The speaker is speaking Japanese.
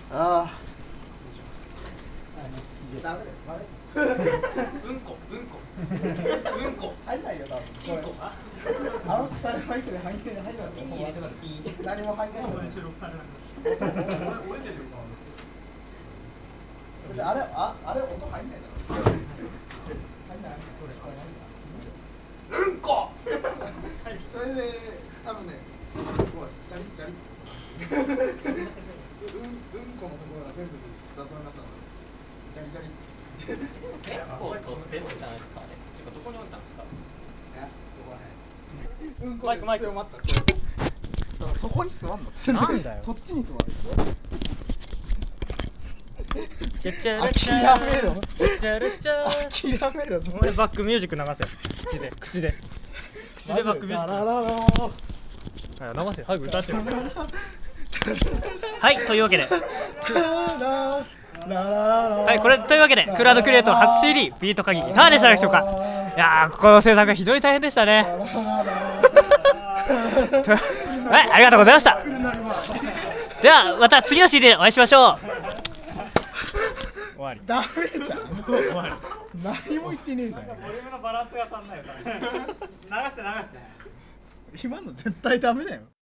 ああダメだようんこ入んないよ多分チンコがあの腐るマイクで入んない入るわピー入れてからピー何も入んないよ収録されなだってあれ音入んないだろ入んないうんこそれで多分ねこうジャリジャリうんこのところが全部雑音になったのジャリジャリ結構取ってたんですかねてかどこに置いたんですかいやそこらへんうんこマイクマイク強まっただからそこに座んのなんだよそっちに座るチャチャラ諦チャめろチャラチャ諦めろお前バックミュージック流せよ口でバックミュージック流せ早く歌ってよはいというわけではいこれというわけでクラウドクリエイト初 CD ビート限りいかがでしたでしょうか。いやーこの制作が非常に大変でしたねはいありがとうございました。ではまた次の CD でお会いしましょう。終わりダメじゃんもう終わり何も言ってねえじゃんボリュームのバランスが足んないよ流して今の絶対ダメだよ